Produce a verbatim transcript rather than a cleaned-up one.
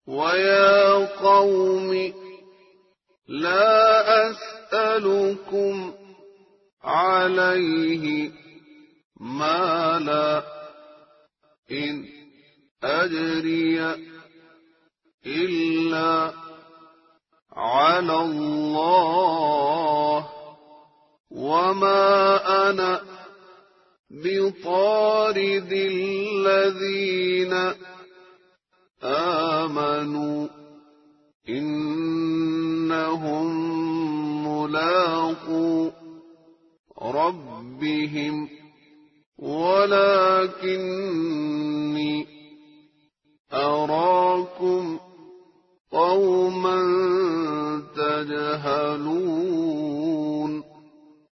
ويا قوم لا أسألكم عليه مالا إن أجري إلا على الله وما أنا بطارد الذين آمنوا إنهم ملاقو ربهم ولكني أراكم قوما تجهلون